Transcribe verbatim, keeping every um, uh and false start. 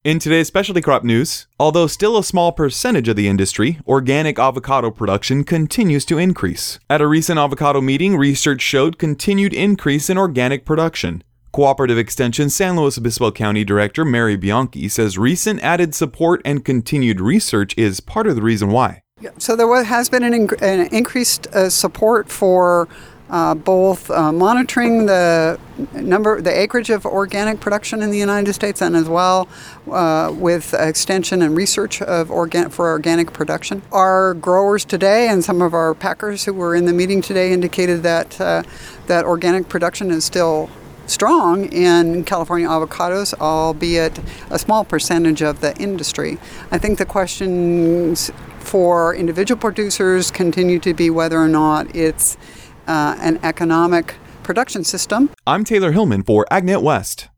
In today's specialty crop news, although still a small percentage of the industry, organic avocado production continues to increase. At a recent avocado meeting, research showed continued increase in organic production. Cooperative Extension San Luis Obispo County Director Mary Bianchi says recent added support and continued research is part of the reason why. So there has been an, in- an increased uh, support for Uh, both uh, monitoring the number, the acreage of organic production in the United States, and as well uh, with extension and research of organ- for organic production. Our growers today and some of our packers who were in the meeting today indicated that uh, that organic production is still strong in California avocados, albeit a small percentage of the industry. I think the questions for individual producers continue to be whether or not it's Uh, an economic production system. I'm Taylor Hillman for AgNet West.